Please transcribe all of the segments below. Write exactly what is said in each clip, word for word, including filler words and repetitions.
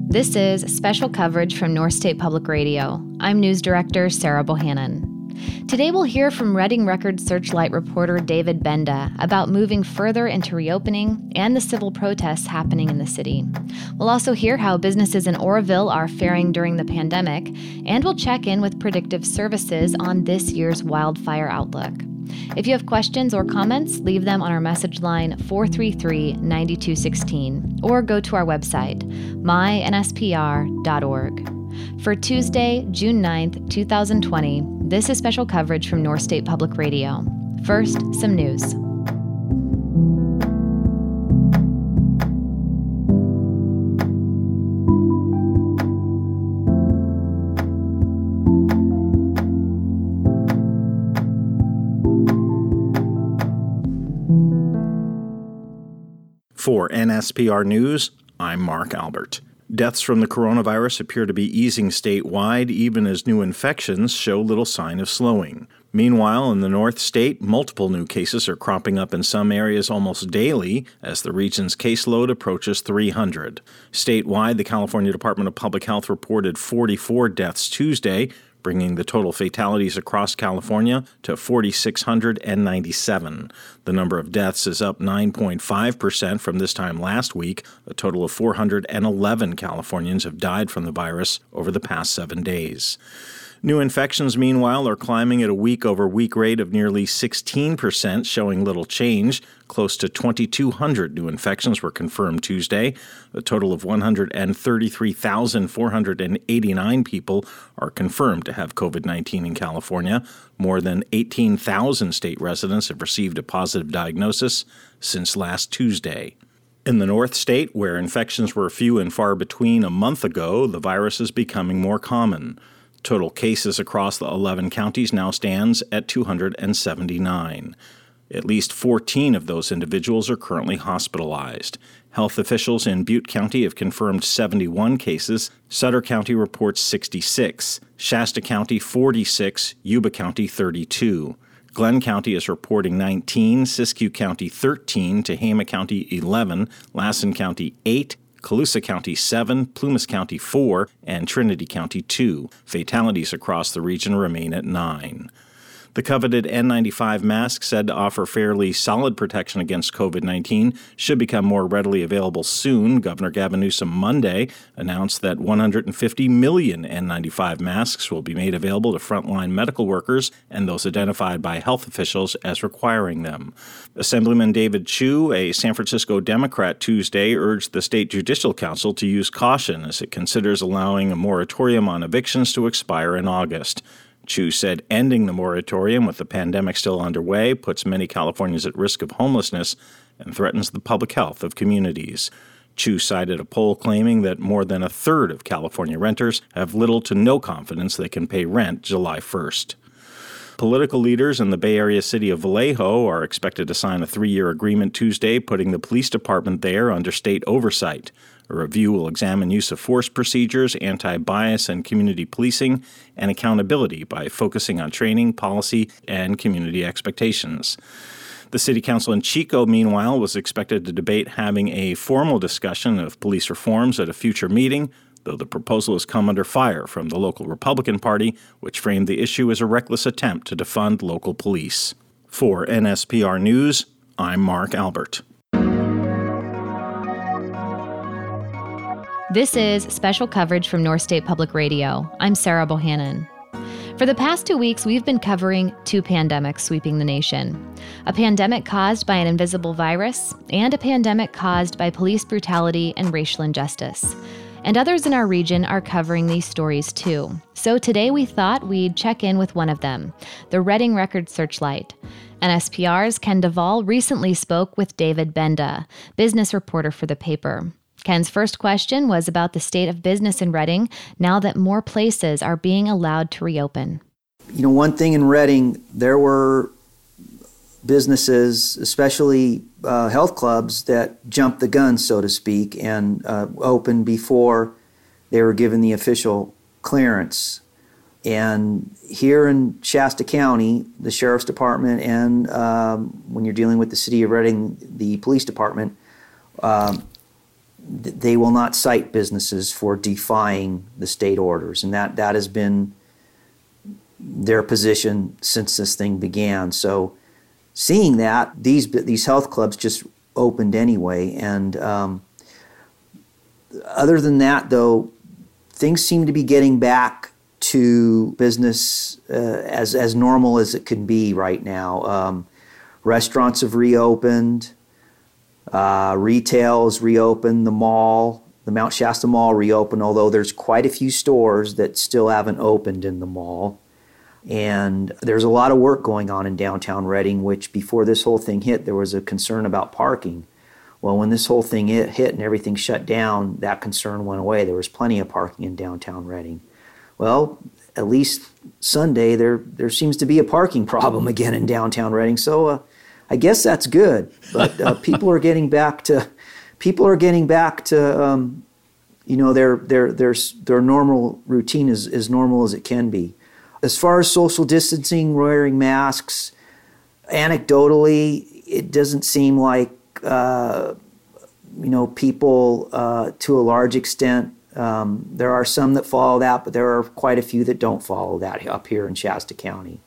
This is special coverage from North State Public Radio. I'm News Director Sarah Bohannon. Today we'll hear from Reading Record Searchlight reporter David Benda about moving further into reopening and the civil protests happening in the city. We'll also hear how businesses in Oroville are faring during the pandemic, and we'll check in with Predictive Services on this year's wildfire outlook. If you have questions or comments, leave them on our message line four three three, nine two one six or go to our website, my n s p r dot org. For Tuesday, June ninth, twenty twenty, this is special coverage from North State Public Radio. First, some news. For N S P R News, I'm Mark Albert. Deaths from the coronavirus appear to be easing statewide, even as new infections show little sign of slowing. Meanwhile, in the North State, multiple new cases are cropping up in some areas almost daily as the region's caseload approaches three hundred. Statewide, the California Department of Public Health reported forty-four deaths Tuesday, bringing the total fatalities across California to four thousand six hundred ninety-seven. The number of deaths is up nine point five percent from this time last week. A total of four hundred eleven Californians have died from the virus over the past seven days. New infections, meanwhile, are climbing at a week-over-week rate of nearly sixteen percent, showing little change. Close to twenty-two hundred new infections were confirmed Tuesday. A total of one hundred thirty-three thousand four hundred eighty-nine people are confirmed to have covid nineteen in California. More than eighteen thousand state residents have received a positive diagnosis since last Tuesday. In the North State, where infections were few and far between a month ago, the virus is becoming more common. Total cases across the eleven counties now stands at two hundred seventy-nine. At least fourteen of those individuals are currently hospitalized. Health officials in Butte County have confirmed seventy-one cases. Sutter County reports sixty-six. Shasta County, forty-six. Yuba County, thirty-two. Glenn County is reporting nineteen. Siskiyou County, thirteen. Tehama County, eleven. Lassen County, eight. Colusa County, seven, Plumas County, four, and Trinity County, two. Fatalities across the region remain at nine. The coveted N ninety-five mask, said to offer fairly solid protection against covid nineteen, should become more readily available soon. Governor Gavin Newsom Monday announced that one hundred fifty million N ninety-five masks will be made available to frontline medical workers and those identified by health officials as requiring them. Assemblyman David Chiu, a San Francisco Democrat, Tuesday urged the State Judicial Council to use caution as it considers allowing a moratorium on evictions to expire in August. Chiu said ending the moratorium with the pandemic still underway puts many Californians at risk of homelessness and threatens the public health of communities. Chiu cited a poll claiming that more than a third of California renters have little to no confidence they can pay rent July first. Political leaders in the Bay Area city of Vallejo are expected to sign a three-year agreement Tuesday, putting the police department there under state oversight. A review will examine use of force procedures, anti-bias and community policing, and accountability by focusing on training, policy, and community expectations. The city council in Chico, meanwhile, was expected to debate having a formal discussion of police reforms at a future meeting, though the proposal has come under fire from the local Republican Party, which framed the issue as a reckless attempt to defund local police. For N S P R News, I'm Mark Albert. This is special coverage from North State Public Radio. I'm Sarah Bohannon. For the past two weeks, we've been covering two pandemics sweeping the nation. A pandemic caused by an invisible virus, and a pandemic caused by police brutality and racial injustice. And others in our region are covering these stories too. So today we thought we'd check in with one of them, the Reading Record Searchlight. N S P R's Ken Duvall recently spoke with David Benda, business reporter for the paper. Ken's first question was about the state of business in Reading now that more places are being allowed to reopen. You know, one thing in Reading, there were businesses, especially uh, health clubs, that jumped the gun, so to speak, and uh, opened before they were given the official clearance. And here in Shasta County, the Sheriff's Department and um, when you're dealing with the City of Reading, the Police Department, um, they will not cite businesses for defying the state orders, and that, that has been their position since this thing began. So seeing that, these these health clubs just opened anyway, and um, other than that, though, things seem to be getting back to business uh, as as normal as it can be right now. Um, restaurants have reopened. Uh, retail is reopened. The mall, the Mount Shasta Mall reopened, although there's quite a few stores that still haven't opened in the mall. And there's a lot of work going on in downtown Reading, which before this whole thing hit, there was a concern about parking. Well, when this whole thing hit, hit and everything shut down, that concern went away. There was plenty of parking in downtown Reading. Well, at least Sunday, there there seems to be a parking problem again in downtown Reading. So uh, I guess that's good. But uh, people are getting back to people are getting back to um, you know their their their their normal routine is as normal as it can be. As far as social distancing, wearing masks, anecdotally, it doesn't seem like uh, you know people uh, to a large extent. Um, there are some that follow that, but there are quite a few that don't follow that up here in Shasta County.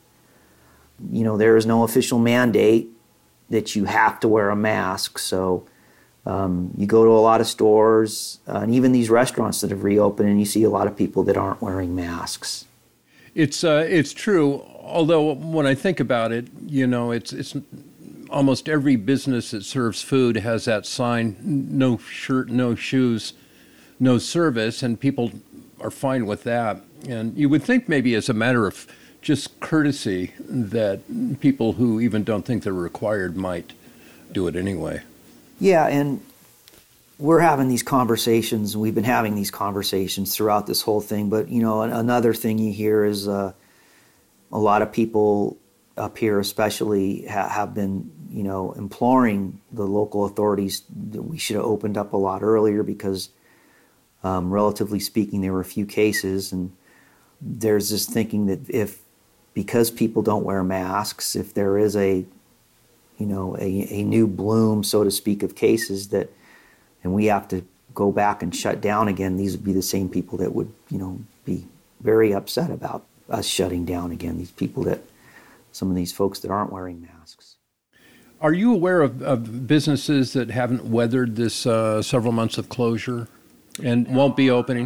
You know, there is no official mandate that you have to wear a mask, so um, you go to a lot of stores, uh, and even these restaurants that have reopened, and you see a lot of people that aren't wearing masks. It's uh, it's true. Although when I think about it, you know, it's it's almost every business that serves food has that sign: no shirt, no shoes, no service, and people are fine with that. And you would think maybe as a matter of just courtesy that people who even don't think they're required might do it anyway. Yeah, and we're having these conversations, and we've been having these conversations throughout this whole thing. But, you know, another thing you hear is uh, a lot of people up here especially ha- have been, you know, imploring the local authorities that we should have opened up a lot earlier because, um, relatively speaking, there were a few cases. And there's this thinking that if, because people don't wear masks, if there is a, you know, a, a new bloom, so to speak, of cases that, and we have to go back and shut down again, these would be the same people that would, you know, be very upset about us shutting down again. These people that, some of these folks that aren't wearing masks. Are you aware of, of businesses that haven't weathered this uh, several months of closure and won't be opening?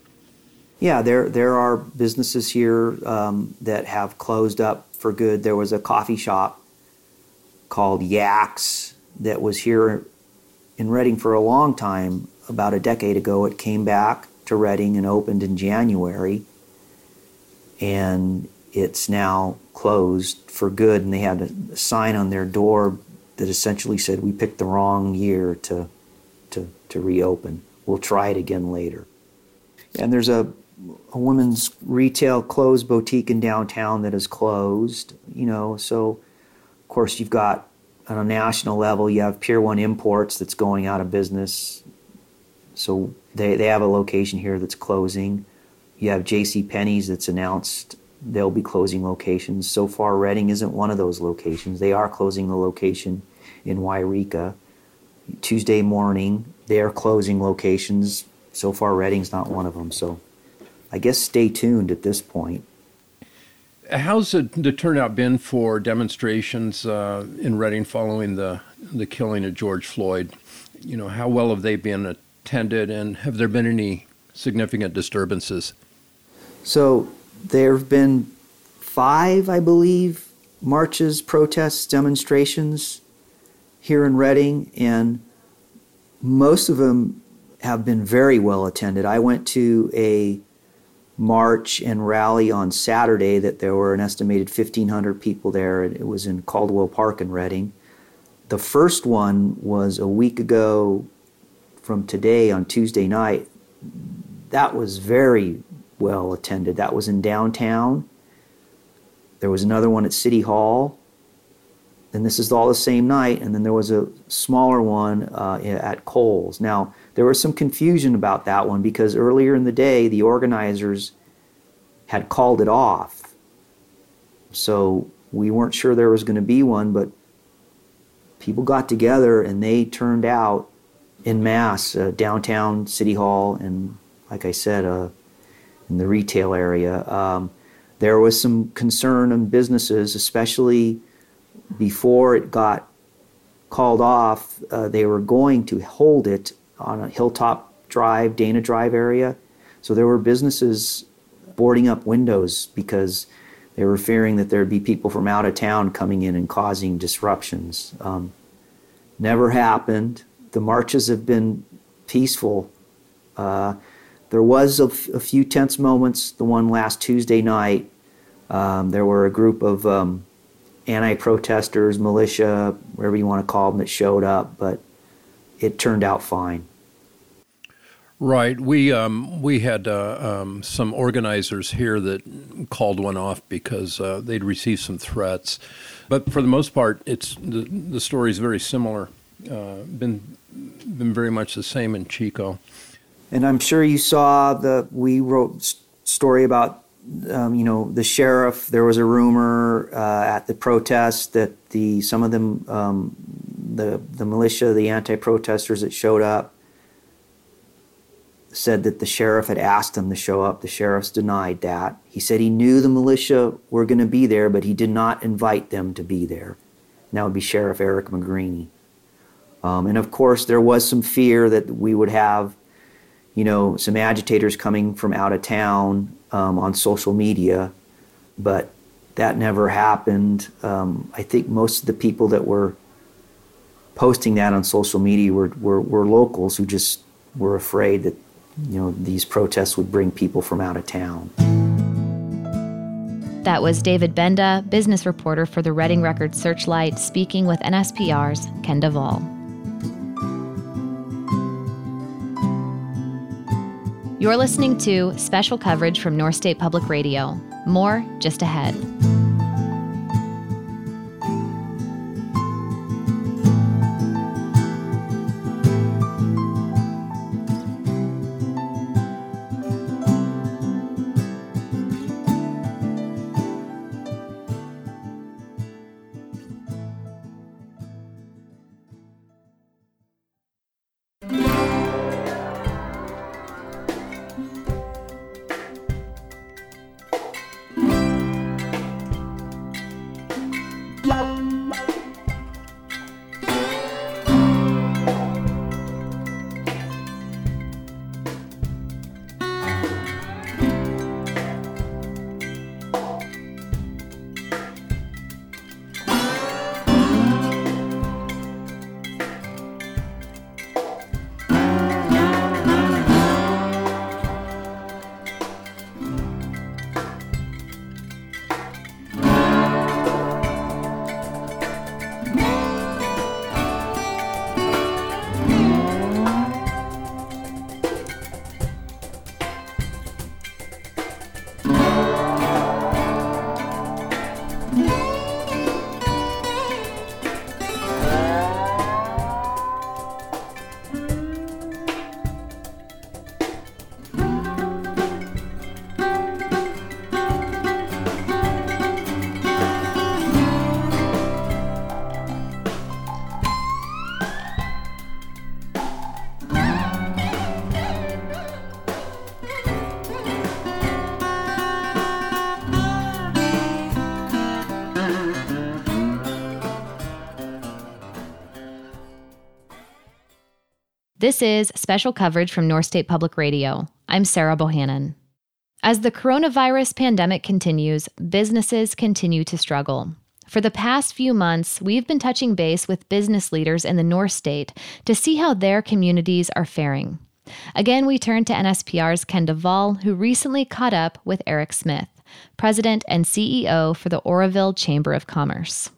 Yeah, there there are businesses here um, that have closed up for good. There was a coffee shop called Yaks that was here in Reading for a long time. About a decade ago, it came back to Reading and opened in January, and it's now closed for good. And they had a sign on their door that essentially said, "We picked the wrong year to to to reopen. We'll try it again later." And there's a a women's retail clothes boutique in downtown that is closed, you know, so of course you've got on a national level, you have Pier One Imports that's going out of business. So they, they have a location here that's closing. You have JCPenney's that's announced they'll be closing locations. So far, Reading isn't one of those locations. They are closing the location in Wairika. Tuesday morning, they are closing locations. So far, Reading's not one of them. So I guess stay tuned at this point. How's it, the turnout been for demonstrations uh, in Reading following the the killing of George Floyd? You know, how well have they been attended, and have there been any significant disturbances? So there have been five, I believe, marches, protests, demonstrations here in Reading, and most of them have been very well attended. I went to a march and rally on Saturday that there were an estimated fifteen hundred people there. It was in Caldwell Park in Reading. The first one was a week ago from today on Tuesday night. That was very well attended. That was in downtown. There was another one at City Hall. And this is all the same night. And then there was a smaller one uh, at Kohl's. Now, there was some confusion about that one because earlier in the day, the organizers had called it off. So we weren't sure there was going to be one, but people got together and they turned out en masse, uh, downtown City Hall, and like I said, uh, in the retail area. Um, there was some concern in businesses, especially before it got called off. Uh, they were going to hold it on a Hilltop Drive, Dana Drive area. So there were businesses boarding up windows because they were fearing that there'd be people from out of town coming in and causing disruptions. Um, never happened. The marches have been peaceful. Uh, there was a, f- a few tense moments. The one last Tuesday night, um, there were a group of um, anti-protesters, militia, whatever you want to call them, that showed up, but it turned out fine. Right. We um, we had uh, um, some organizers here that called one off because uh, they'd received some threats. But for the most part, it's the, the story is very similar. Uh, been been very much the same in Chico. And I'm sure you saw the we wrote a story about um, you know the sheriff. There was a rumor uh, at the protest that the some of them um, the the militia, the anti-protesters that showed up, said that the sheriff had asked them to show up. The sheriff's denied that. He said he knew the militia were going to be there, but he did not invite them to be there. And that would be Sheriff Eric McGreeny. Um, and of course, there was some fear that we would have, you know, some agitators coming from out of town um, on social media, but that never happened. Um, I think most of the people that were posting that on social media were, were, were locals who just were afraid that, you know, these protests would bring people from out of town. That was David Benda, business reporter for the Reading Record Searchlight, speaking with N S P R's Ken Duvall. You're listening to special coverage from North State Public Radio. More just ahead. This is special coverage from North State Public Radio. I'm Sarah Bohannon. As the coronavirus pandemic continues, businesses continue to struggle. For the past few months, we've been touching base with business leaders in the North State to see how their communities are faring. Again, we turn to N S P R's Ken Duvall, who recently caught up with Eric Smith, President and C E O for the Oroville Chamber of Commerce.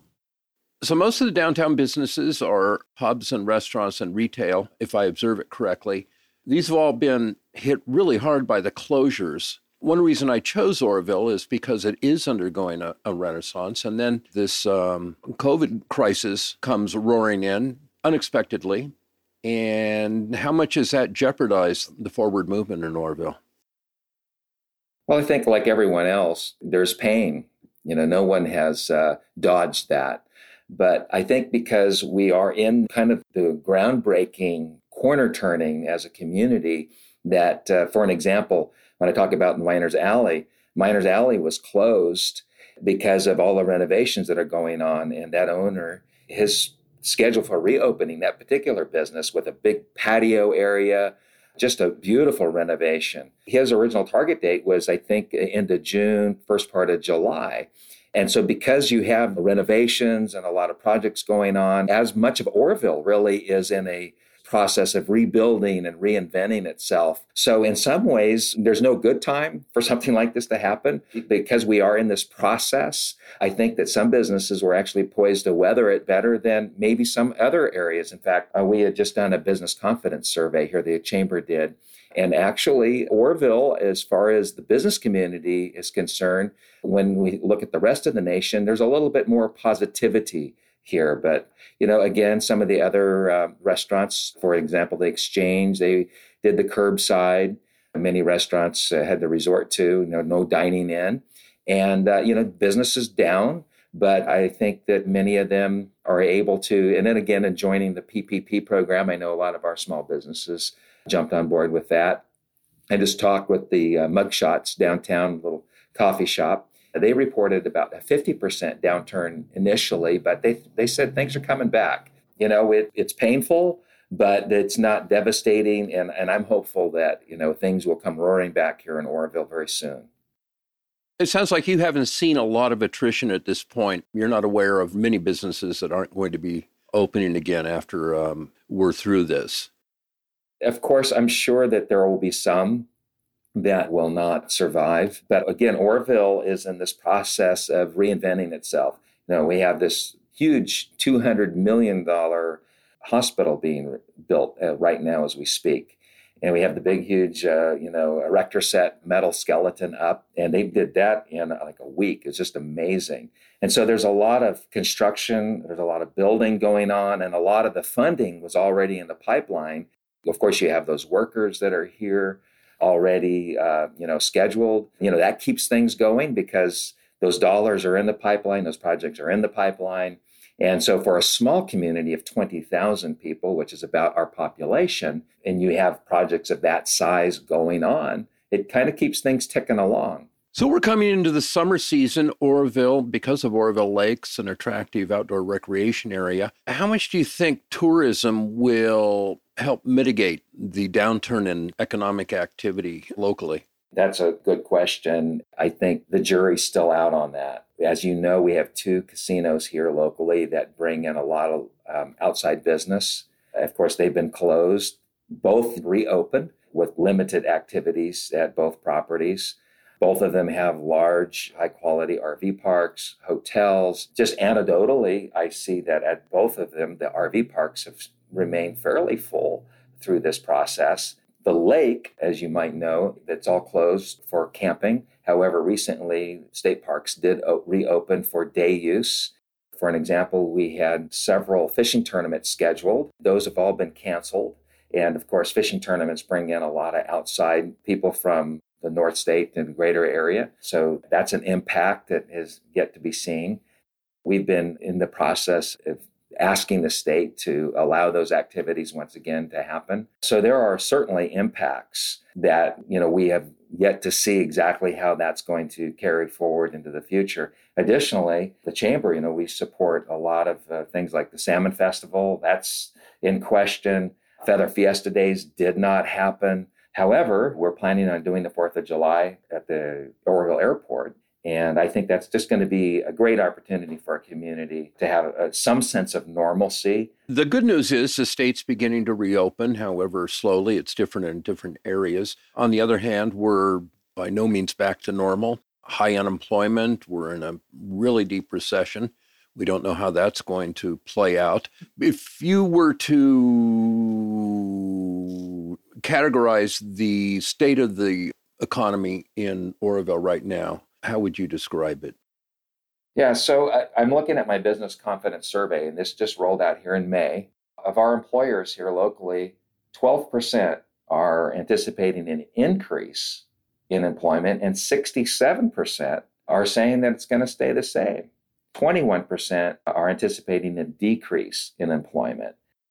So most of the downtown businesses are pubs and restaurants and retail, if I observe it correctly. These have all been hit really hard by the closures. One reason I chose Oroville is because it is undergoing a, a renaissance. And then this um, COVID crisis comes roaring in unexpectedly. And how much has that jeopardized the forward movement in Oroville? Well, I think like everyone else, there's pain. You know, no one has uh, dodged that. But I think because we are in kind of the groundbreaking corner turning as a community that, uh, for an example, when I talk about Miners Alley, Miners Alley was closed because of all the renovations that are going on. And that owner, his schedule for reopening that particular business with a big patio area, just a beautiful renovation. His original target date was, I think, into June, first part of July. And so because you have renovations and a lot of projects going on, as much of Oroville really is in a process of rebuilding and reinventing itself. So in some ways, there's no good time for something like this to happen because we are in this process. I think that some businesses were actually poised to weather it better than maybe some other areas. In fact, uh, we had just done a business confidence survey here, the Chamber did. And actually, Oroville, as far as the business community is concerned, when we look at the rest of the nation, there's a little bit more positivity here. But, you know, again, some of the other uh, restaurants, for example, the Exchange, they did the curbside. Many restaurants uh, had to resort to, you know, no dining in. And, uh, you know, business is down. But I think that many of them are able to, and then again, in joining the P P P program, I know a lot of our small businesses jumped on board with that. I just talked with the uh, Mugshots downtown, little coffee shop. They reported about a fifty percent downturn initially, but they they said things are coming back. You know, it, it's painful, but it's not devastating. And, and I'm hopeful that, you know, things will come roaring back here in Oroville very soon. It sounds like you haven't seen a lot of attrition at this point. You're not aware of many businesses that aren't going to be opening again after um, we're through this. Of course, I'm sure that there will be some that will not survive. But again, Oroville is in this process of reinventing itself. You know, we have this huge two hundred million dollars hospital being built uh, right now as we speak. And we have the big, huge, uh, you know, erector set metal skeleton up. And they did that in uh, like a week. It's just amazing. And so there's a lot of construction, there's a lot of building going on, and a lot of the funding was already in the pipeline. Of course, you have those workers that are here already, uh, you know, scheduled. You know, that keeps things going because those dollars are in the pipeline, those projects are in the pipeline. And so for a small community of twenty thousand people, which is about our population, and you have projects of that size going on, it kind of keeps things ticking along. So we're coming into the summer season. Oroville, because of Oroville Lakes, an attractive outdoor recreation area. How much do you think tourism will help mitigate the downturn in economic activity locally? That's a good question. I think the jury's still out on that. As you know, we have two casinos here locally that bring in a lot of um, outside business. Of course, they've been closed, both reopened with limited activities at both properties. Both of them have large, high-quality R V parks, hotels. Just anecdotally, I see that at both of them, the R V parks have remained fairly full through this process. The lake, as you might know, that's all closed for camping. However, recently, state parks did reopen for day use. For an example, we had several fishing tournaments scheduled. Those have all been canceled. And of course, fishing tournaments bring in a lot of outside people from the North State and the greater area. So that's an impact that is yet to be seen. We've been in the process of asking the state to allow those activities once again to happen. So there are certainly impacts that, you know, we have yet to see exactly how that's going to carry forward into the future. Additionally, the Chamber, you know, we support a lot of uh, things like the Salmon Festival. That's in question. Feather Fiesta Days did not happen. However, we're planning on doing the fourth of July at the Oroville Airport. And I think that's just going to be a great opportunity for our community to have a, some sense of normalcy. The good news is the state's beginning to reopen, however slowly. It's different in different areas. On the other hand, we're by no means back to normal. High unemployment. We're in a really deep recession. We don't know how that's going to play out. If you were to categorize the state of the economy in Oroville right now, how would you describe it? Yeah, so I, I'm looking at my business confidence survey, and this just rolled out here in May. Of our employers here locally, twelve percent are anticipating an increase in employment, and sixty-seven percent are saying that it's going to stay the same. twenty-one percent are anticipating a decrease in employment.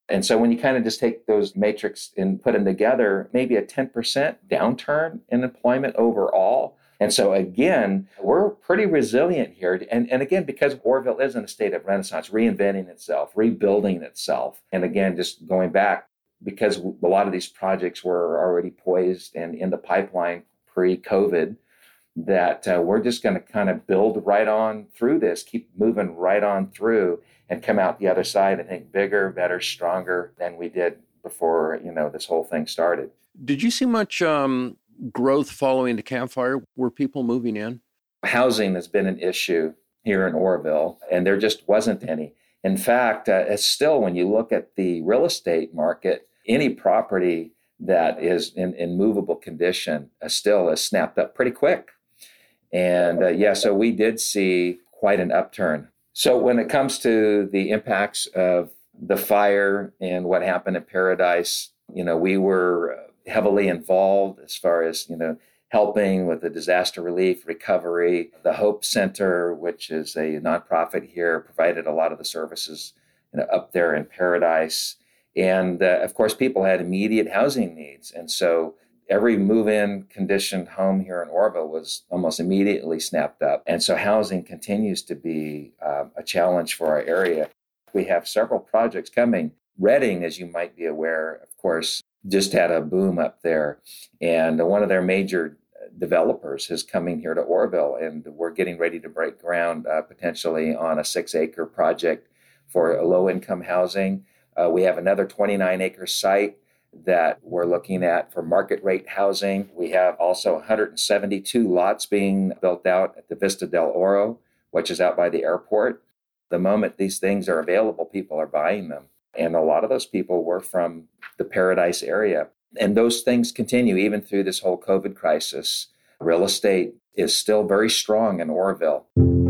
And so when you kind of just take those matrix and put them together, maybe a ten percent downturn in employment overall. And so again, we're pretty resilient here. And, and again, because Oroville is in a state of renaissance, reinventing itself, rebuilding itself. And again, just going back, because a lot of these projects were already poised and in the pipeline pre-COVID, that uh, we're just going to kind of build right on through this, keep moving right on through and come out the other side, I think, bigger, better, stronger than we did before, you know, this whole thing started. Did you see much um, growth following the Camp Fire? Were people moving in? Housing has been an issue here in Oroville, and there just wasn't any. In fact, uh, it's still, when you look at the real estate market, any property that is in, in movable condition uh, still is snapped up pretty quick. And uh, yeah, so we did see quite an upturn. So when it comes to the impacts of the fire and what happened in Paradise, you know, we were heavily involved as far as, you know, helping with the disaster relief recovery. The Hope Center, which is a nonprofit here, provided a lot of the services, you know, up there in Paradise. And uh, of course, people had immediate housing needs. And so every move-in conditioned home here in Oroville was almost immediately snapped up. And so housing continues to be uh, a challenge for our area. We have several projects coming. Reading, as you might be aware, of course, just had a boom up there. And one of their major developers is coming here to Oroville, and we're getting ready to break ground uh, potentially on a six-acre project for low-income housing. Uh, we have another twenty-nine acre site that we're looking at for market rate housing. We have also one hundred seventy-two lots being built out at the Vista del Oro, which is out by the airport. The moment these things are available, people are buying them. And a lot of those people were from the Paradise area. And those things continue even through this whole COVID crisis. Real estate is still very strong in Oroville.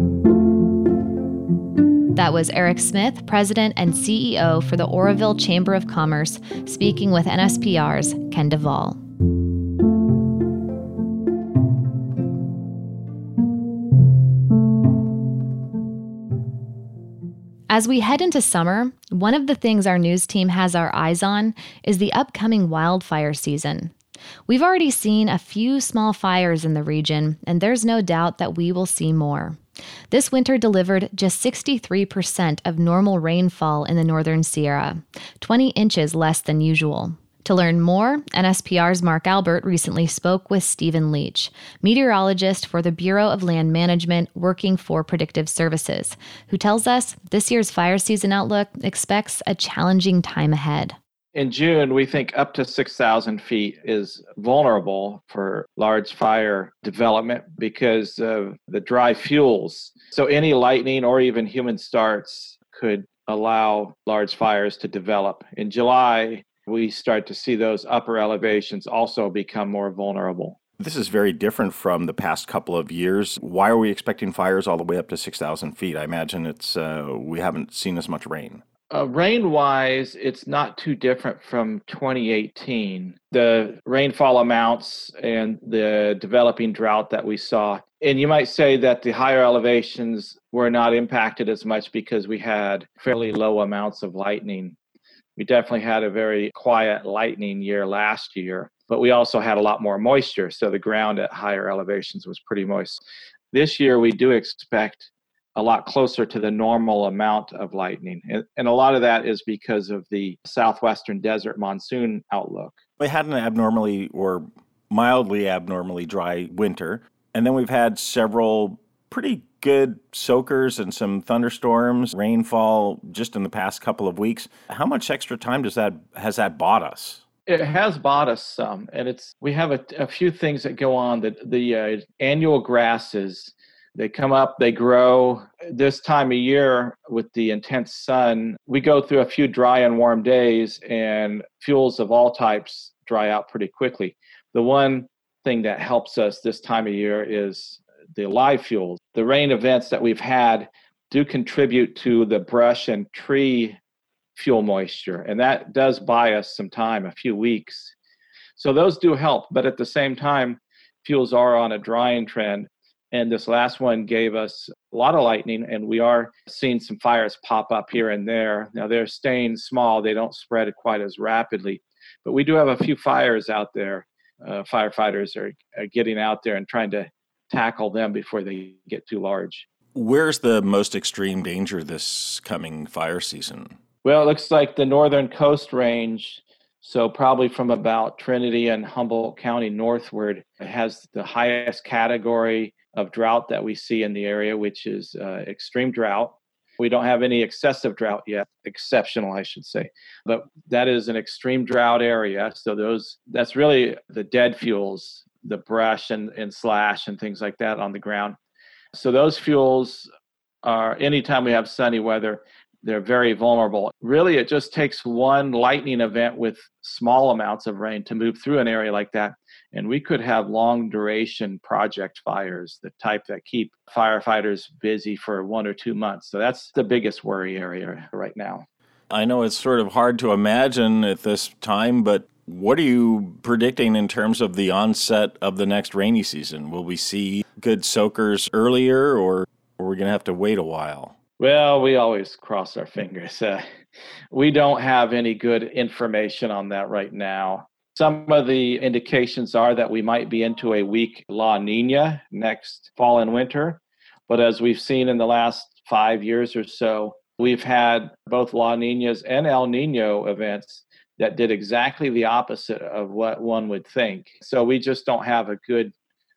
That was Eric Smith, President and C E O for the Oroville Chamber of Commerce, speaking with N S P R's Ken Duvall. As we head into summer, one of the things our news team has our eyes on is the upcoming wildfire season. We've already seen a few small fires in the region, and there's no doubt that we will see more. This winter delivered just sixty-three percent of normal rainfall in the Northern Sierra, twenty inches less than usual. To learn more, N S P R's Mark Albert recently spoke with Stephen Leach, meteorologist for the Bureau of Land Management working for Predictive Services, who tells us this year's fire season outlook expects a challenging time ahead. In June, we think up to six thousand feet is vulnerable for large fire development because of the dry fuels. So any lightning or even human starts could allow large fires to develop. In July, we start to see those upper elevations also become more vulnerable. This is very different from the past couple of years. Why are we expecting fires all the way up to six thousand feet? I imagine it's uh, we haven't seen as much rain. Uh, rain-wise, it's not too different from twenty eighteen. The rainfall amounts and the developing drought that we saw. And you might say that the higher elevations were not impacted as much because we had fairly low amounts of lightning. We definitely had a very quiet lightning year last year, but we also had a lot more moisture. So the ground at higher elevations was pretty moist. This year, we do expect a lot closer to the normal amount of lightning. And, and a lot of that is because of the southwestern desert monsoon outlook. We had an abnormally or mildly abnormally dry winter, and then we've had several pretty good soakers and some thunderstorms, rainfall just in the past couple of weeks. How much extra time does that has that bought us? It has bought us some, and it's we have a, a few things that go on. The, the uh, annual grasses, they come up, they grow. This time of year with the intense sun, we go through a few dry and warm days, and fuels of all types dry out pretty quickly. The one thing that helps us this time of year is the live fuels. The rain events that we've had do contribute to the brush and tree fuel moisture, and that does buy us some time, a few weeks. So those do help, but at the same time, fuels are on a drying trend. And this last one gave us a lot of lightning, and we are seeing some fires pop up here and there. Now, they're staying small. They don't spread quite as rapidly. But we do have a few fires out there. Uh, firefighters are, are getting out there and trying to tackle them before they get too large. Where's the most extreme danger this coming fire season? Well, it looks like the northern coast range, so probably from about Trinity and Humboldt County northward, has the highest category of drought that we see in the area, which is uh, extreme drought. We don't have any excessive drought yet, exceptional, I should say, but that is an extreme drought area. So those that's really the dead fuels, the brush and, and slash and things like that on the ground. So those fuels are, anytime we have sunny weather, they're very vulnerable. Really, it just takes one lightning event with small amounts of rain to move through an area like that. And we could have long duration project fires, the type that keep firefighters busy for one or two months. So that's the biggest worry area right now. I know it's sort of hard to imagine at this time, but what are you predicting in terms of the onset of the next rainy season? Will we see good soakers earlier, or are we going to have to wait a while? Well, we always cross our fingers. Uh, we don't have any good information on that right now. Some of the indications are that we might be into a weak La Nina next fall and winter. But as we've seen in the last five years or so, we've had both La Ninas and El Nino events that did exactly the opposite of what one would think. So we just don't have a good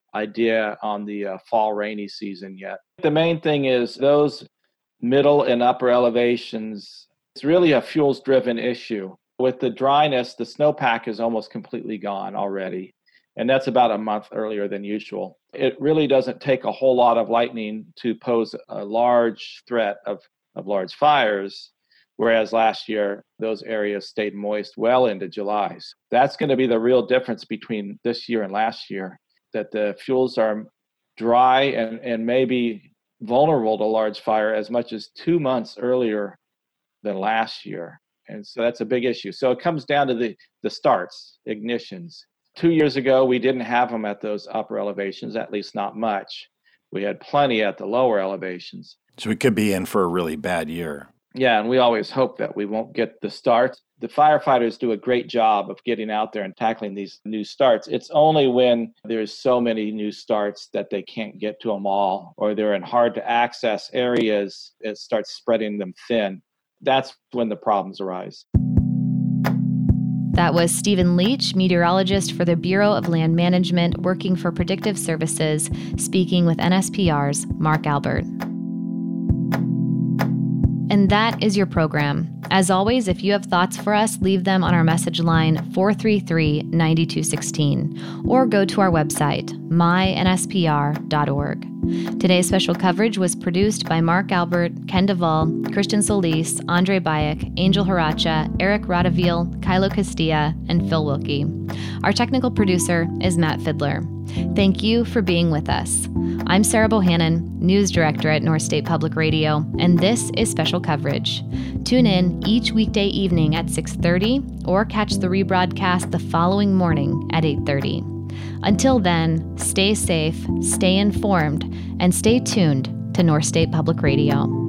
idea on the uh, fall rainy season yet. The main thing is those middle and upper elevations, it's really a fuels-driven issue. With the dryness, the snowpack is almost completely gone already, and that's about a month earlier than usual. It really doesn't take a whole lot of lightning to pose a large threat of, of large fires, whereas last year, those areas stayed moist well into July. So that's going to be the real difference between this year and last year, that the fuels are dry and, and maybe vulnerable to large fire as much as two months earlier than last year. And so that's a big issue. So it comes down to the, the starts, ignitions. Two years ago, we didn't have them at those upper elevations, at least not much. We had plenty at the lower elevations. So we could be in for a really bad year. Yeah, and we always hope that we won't get the starts. The firefighters do a great job of getting out there and tackling these new starts. It's only when there's so many new starts that they can't get to them all, or they're in hard to access areas, it starts spreading them thin. That's when the problems arise. That was Stephen Leach, meteorologist for the Bureau of Land Management, working for Predictive Services, speaking with N S P R's Mark Albert. And that is your program. As always, if you have thoughts for us, leave them on our message line four three three, nine two one six or go to our website, my N S P R dot org. Today's special coverage was produced by Mark Albert, Ken Duvall, Christian Solis, Andre Bayek, Angel Haracha, Eric Radaville, Kylo Castilla, and Phil Wilkie. Our technical producer is Matt Fiddler. Thank you for being with us. I'm Sarah Bohannon, News Director at North State Public Radio, and this is Special Coverage. Tune in each weekday evening at six thirty or catch the rebroadcast the following morning at eight thirty. Until then, stay safe, stay informed, and stay tuned to North State Public Radio.